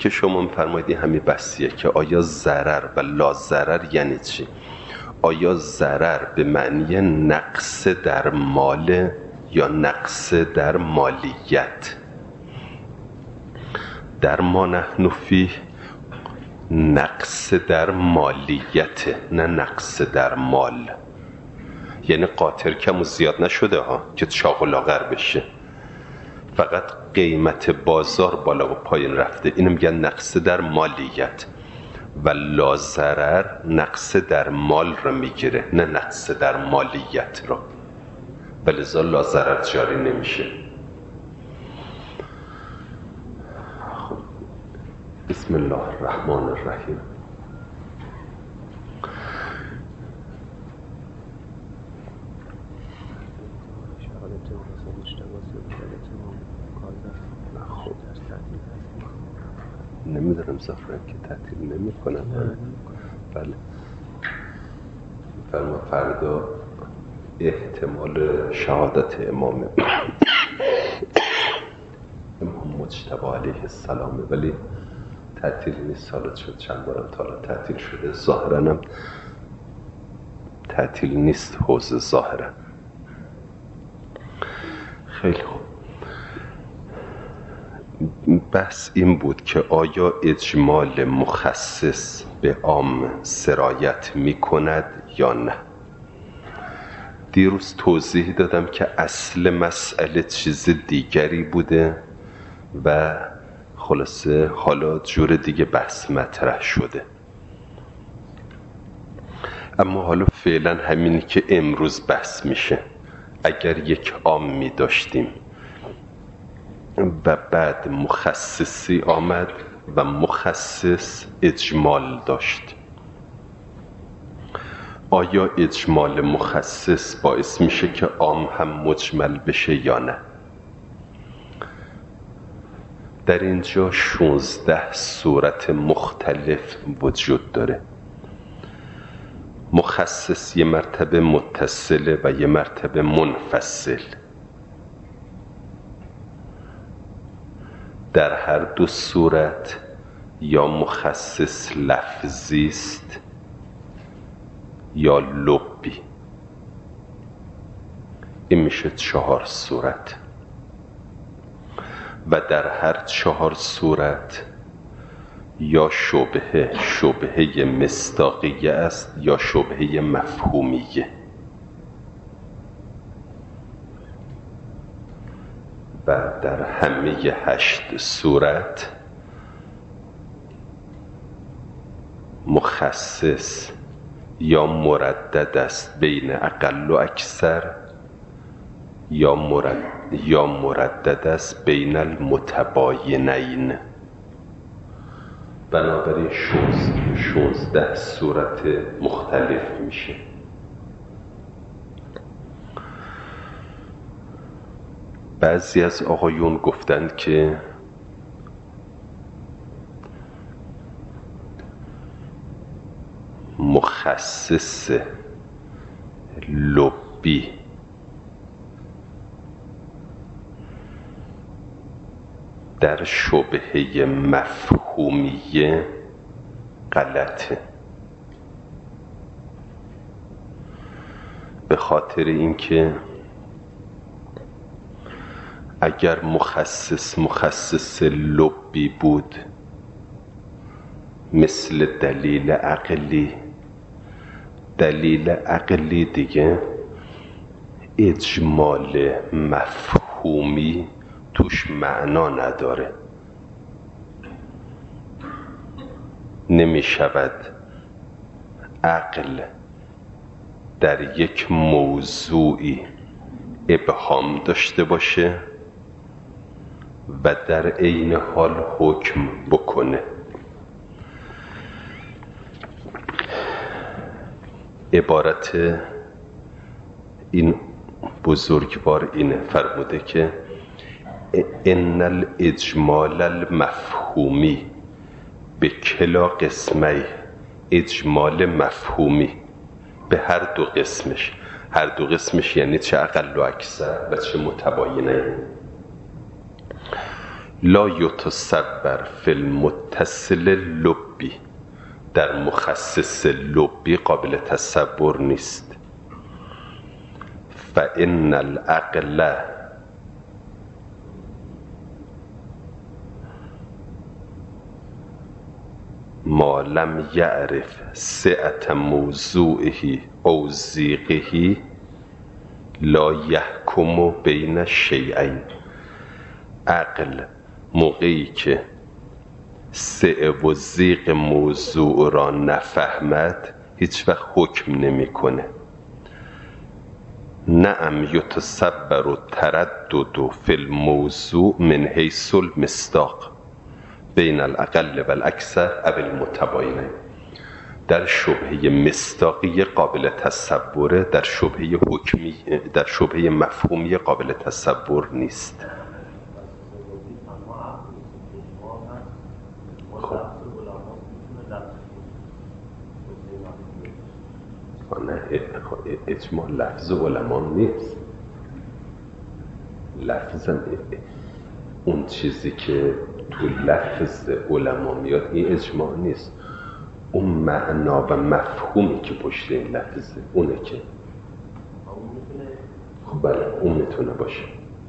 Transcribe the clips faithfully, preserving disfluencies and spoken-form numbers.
که شما می‌فرمایید همین بحثیه که آیا ضرر و لا ضرر یعنی چی؟ آیا ضرر به معنی نقص در مال یا نقص در مالیت؟ در ما نحن فیه نقص در مالیت، نه نقص در مال. یعنی قاطر کم و زیاد نشده ها که چاق و لاغر بشه، فقط قیمت بازار بالا و پایین رفته. اینو میگن نقص در مالیت. و لا ضرر نقص در مال رو میگیره، نه نقص در مالیت رو. ولذا لا ضرر جاری نمیشه. خب بسم الله الرحمن الرحیم. نمیدونم زفران که تعطیل نمی کنم. بله فرما فردا احتمال شهادت امام امام مجتبی علیه السلامه، ولی تعطیل نیست. سالت شد چند بارم تا حالا تعطیل شده، ظاهراً هم تعطیل نیست حوزه ظاهراً. خیلی خوب، بحث این بود که آیا اجمال مخصص به عام سرایت می کند یا نه. دیروز توضیح دادم که اصل مسئله چیز دیگری بوده و خلاصه حالا جور دیگه بحث مطرح شده. اما حالا فعلا همینی که امروز بحث میشه. اگر یک عامی داشتیم و بعد مخصصی آمد و مخصص اجمال داشت، آیا اجمال مخصص باعث میشه که عام هم مجمل بشه یا نه؟ در اینجا شانزده صورت مختلف وجود داره. مخصص یه مرتبه متصله و یه مرتبه منفصل. در هر دو صورت یا مخصص لفظی است یا لبی. این میشه چهار صورت. و در هر چهار صورت یا شبهه شبهه مصداقیه است یا شبهه مفهومیه. و در همه هشت صورت مخصص یا مردد است بین اقل و اکثر یا مرد یا مردد است بین المتباینین. بنابراین شانزده صورت مختلف میشه. بعضی از آقایون گفتند که مخصص لبی در شبهه مفهومیه غلطه، به خاطر اینکه اگر مخصص مخصص لبی بود مثل دلیل عقلی، دلیل عقلی دیگه اجمال مفهومی توش معنا نداره. نمی شود عقل در یک موضوعی ابهام داشته باشه و در عین حال حکم بکنه. عبارت این بزرگوار اینه، فرموده که ان الاجمال المفهومی به کلا قسمی، اجمال مفهومی به هر دو قسمش. هر دو قسمش یعنی چه اقل و اکثر و چه متباینه. لا یتصور فی المتصل لبی، در مخصص لبی قابل تصور نیست. فإن العقل ما لم یعرف سعة موضوعه او ضیقه لا یحکم بین الشیئین. عقل موقعی که سعه و ضیق موضوع را نفهمد هیچ وقت حکم نمیکنه. نعم یتصور التردد فی الموضوع من حیث المصداق بین الاقل و الاکثر او المتباینین. در شبهه مصداقی قابل تصوره، در شبهه حکمی، در شبهه مفهومی قابل تصور نیست. نه اجماع لفظ علما نیست. لفظ اون چیزی که تو لفظ علما میاد این اجماع نیست. اون معنا و مفهومی که پشت این لفظه اونه که خب بله اون میتونه باشه.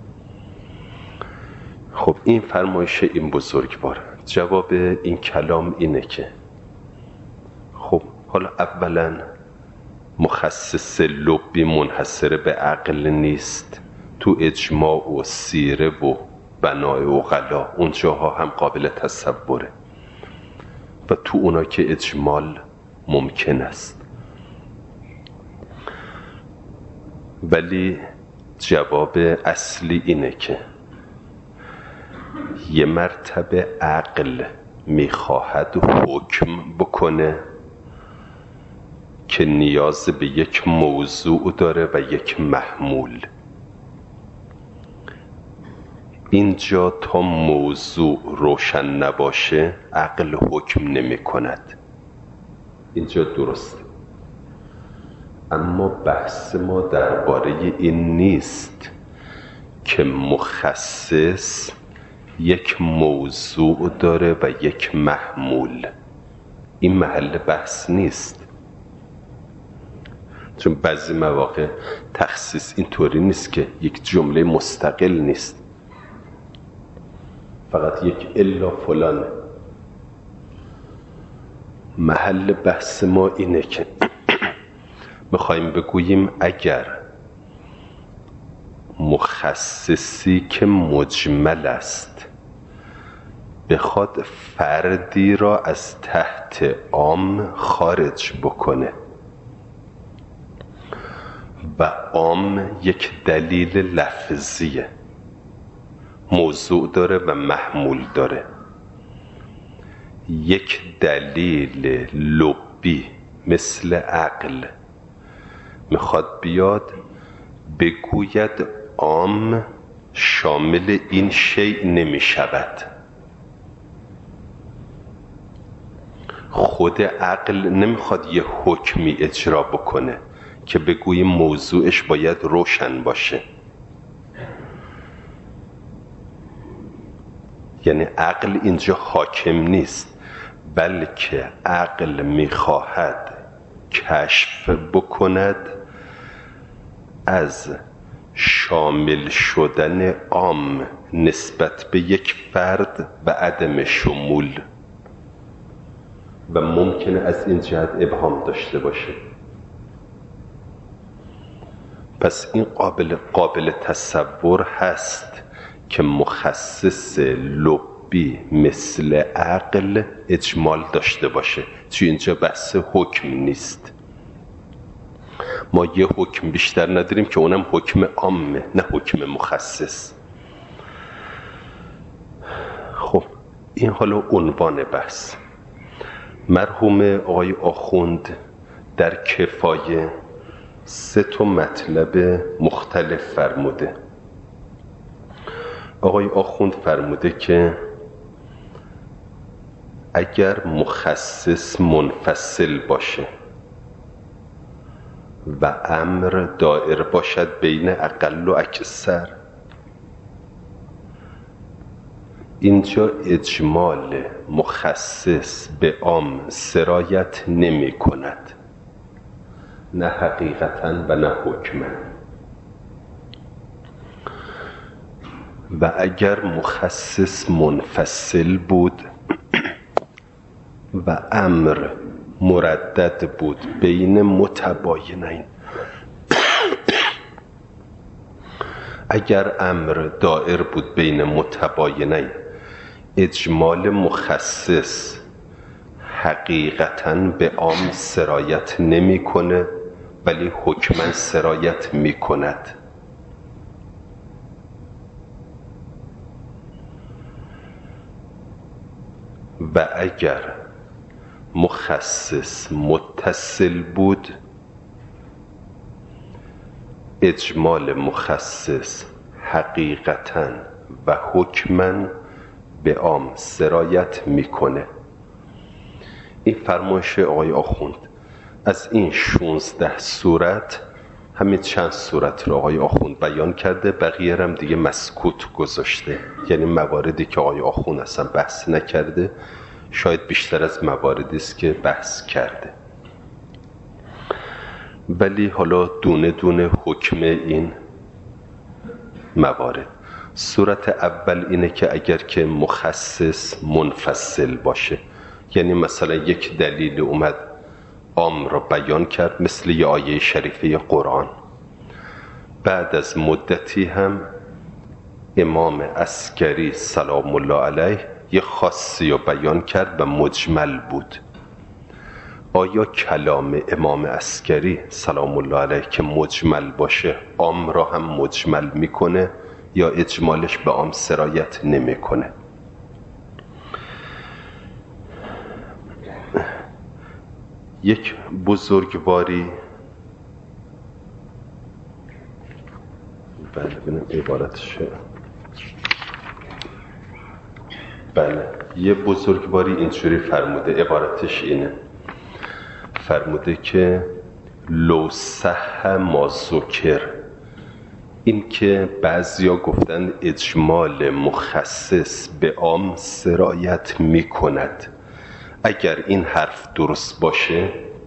خب این فرمایش این بزرگوار. جواب این کلام اینه که خب حالا اولا مخصص لبی منحصر به عقل نیست. تو اجماع و سیره و بنای عقلا اونجاها هم قابل تصوره و تو اونا که اجمال ممکن است. ولی جواب اصلی اینه که یه مرتبه عقل میخواهد حکم بکنه که نیاز به یک موضوع داره و یک محمول. اینجا تا موضوع روشن نباشه عقل حکم نمی کند. اینجا درسته. اما بحث ما درباره این نیست که مخصص یک موضوع داره و یک محمول. این محل بحث نیست. چون بعضی مواقع تخصیص اینطوری نیست که یک جمله مستقل نیست، فقط یک الا فلان. محل بحث ما اینه که میخوایم بگوییم اگر مخصصی که مجمل است بخواد فردی را از تحت عام خارج بکنه و عام یک دلیل لفظیه، موضوع داره و محمول داره، یک دلیل لبی مثل عقل میخواد بیاد بگوید عام شامل این شیء نمیشود. خود عقل نمیخواد یه حکمی اجرا بکنه که بگوییم موضوعش باید روشن باشه. یعنی عقل اینجا حاکم نیست، بلکه عقل میخواهد کشف بکند از شامل شدن عام نسبت به یک فرد و عدم شمول و ممکنه از این جهت ابهام داشته باشه. پس این قابل قابل تصور هست که مخصص لبی مثل عقل اجمال داشته باشه. چون اینجا بحث حکم نیست. ما یه حکم بیشتر نداریم که اونم حکم عامه، نه حکم مخصص. خب این حالا عنوان بحث. مرحوم آقای آخوند در کفایه سه تا مطلب مختلف فرموده. آقای آخوند فرموده که اگر مخصص منفصل باشه و امر دائر باشد بین اقل و اکثر، اینجا اجمال مخصص به عام سرایت نمی کند، نه حقیقتا و نه حکما. و اگر مخصص منفصل بود و امر مردد بود بین متباینین، اگر امر دائر بود بین متباینین، اجمال مخصص حقیقتاً به عام سرایت نمی کنه ولی حکماً سرایت می کند. و اگر مخصص متصل بود، اجمال مخصص حقیقتاً و حکماً به عام سرایت میکنه. این فرمایش آقای آخوند از این شانزده صورت همین چند صورت رو آقای آخوند بیان کرده، بقیه هم دیگه مسکوت گذاشته، یعنی مواردی که آقای آخوند اصلا بحث نکرده، شاید بیشتر از مواردی است که بحث کرده. ولی حالا دونه دونه حکم این موارد. صورت اول اینه که اگر که مخصص منفصل باشه، یعنی مثلا یک دلیل اومد عام را بیان کرد، مثل یه آیه شریفه قرآن، بعد از مدتی هم امام عسکری سلام الله علیه یه خاصی رو بیان کرد و مجمل بود. آیا کلام امام عسکری سلام الله علیه که مجمل باشه عام را هم مجمل میکنه یا اجمالش به عام سرایت نمیکنه؟ یک بزرگواری، بله ببینم عبارتش، بله یه بزرگواری اینجوری فرموده، عبارتش اینه، فرموده که لو صح ما ذکر، این که بعضیا گفتن اجمال مخصص به عام سرایت می کند، اگر این حرف درست باشه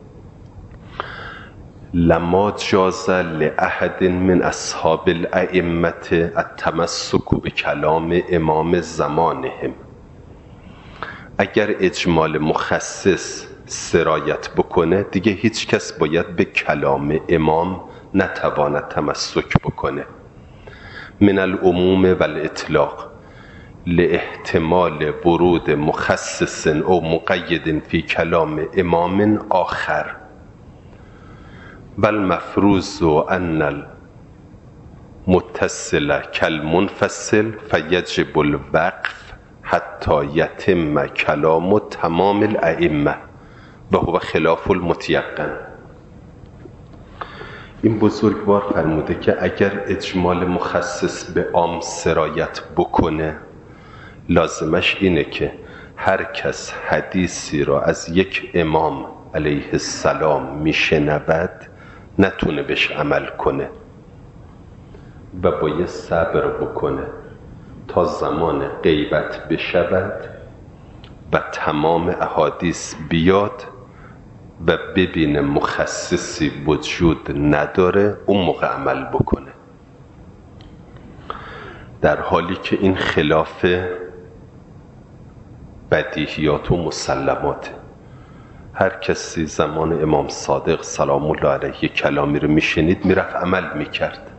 لما جاز لأحد من اصحاب الائمه التمسک بکلام امام زمانهم، اگر اجمال مخصص سرایت بکنه دیگه هیچ کس باید به کلام امام نتواند تمسک بکنه. من العموم و الاطلاق لاحتمال ورود مخصص او مقید فی کلام امام آخر، بل مفروض ان المتصل کالمنفصل فیجب الوقف حتی یتم کلام تمام الائمه و هو خلاف المتیقن. این بزرگوار فرموده که اگر اجمال مخصص به عام سرایت بکنه، لازمش اینه که هر کس حدیثی را از یک امام علیه السلام میشنود نتونه بهش عمل کنه و باید صبر بکنه تا زمان غیبت بشود و تمام احادیث بیاد و ببینه مخصصی وجود نداره، اون موقع عمل بکنه، در حالی که این خلاف بدیهیات و مسلمات. هر کسی زمان امام صادق سلام الله علیه کلامی رو میشنید میرفت عمل میکرد.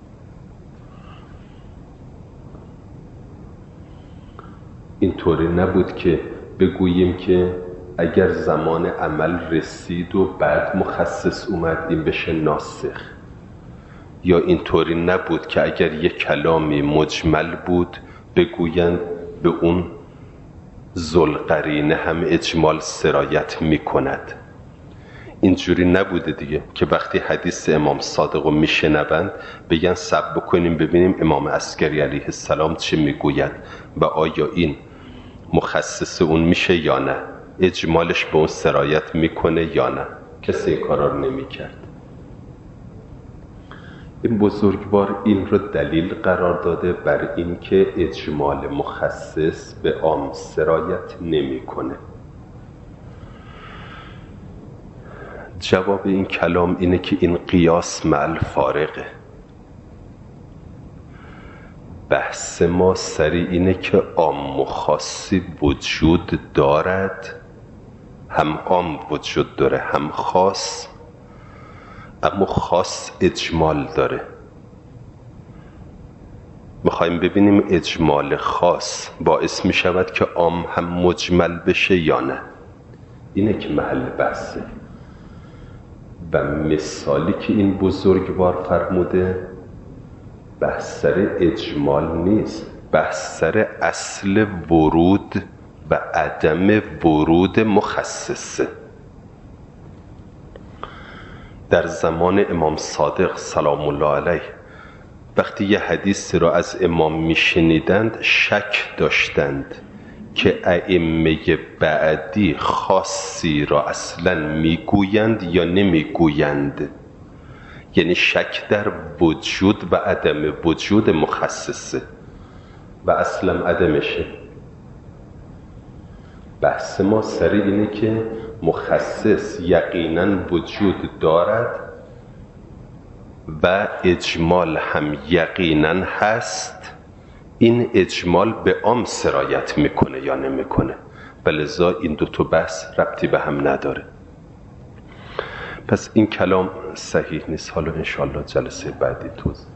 اینطوری نبود که بگوییم که اگر زمان عمل رسید و بعد مخصص اومد این بشه ناسخ، یا اینطوری نبود که اگر یک کلامی مجمل بود بگویند به اون ذوالقرینه هم اجمال سرایت میکند. اینجوری نبوده دیگه که وقتی حدیث امام صادق رو میشنوند بگن صبر بکنیم ببینیم امام عسکری علیه السلام چه میگوید و آیا این مخصص اون میشه یا نه، اجمالش به اون سرایت میکنه یا نه. کسی این کارا رو نمیکرد. این بزرگوار این رو دلیل قرار داده بر اینکه اجمال مخصص به عام سرایت نمیکنه. جواب این کلام اینه که این قیاس مع الفارقه. بحث ما سری اینه که عام و خاصی وجود دارد، هم عام وجود داره هم خاص، اما خاص اجمال داره. میخوایم ببینیم اجمال خاص باعث میشود که عام هم مجمل بشه یا نه. اینه که محل بحثه. و مثالی که این بزرگوار فرموده بحث سر اجمال نیست، بحث سر اصل ورود و عدم ورود مخصصه. در زمان امام صادق سلام الله علیه وقتی یه حدیث را از امام میشنیدند شک داشتند که ائمه بعدی خاصی را اصلا میگویند یا نمیگویند، یعنی شک در وجود و عدم وجود مخصصه و اصلا عدمشه. بحث ما سر اینه که مخصص یقینا وجود دارد و اجمال هم یقینا هست. این اجمال به عام سرایت میکنه یا نمیکنه، و لذا این دو تا بحث ربطی به هم نداره. پس این کلام صحیح نیست. حالا انشاءالله جلسه بعدی توضیح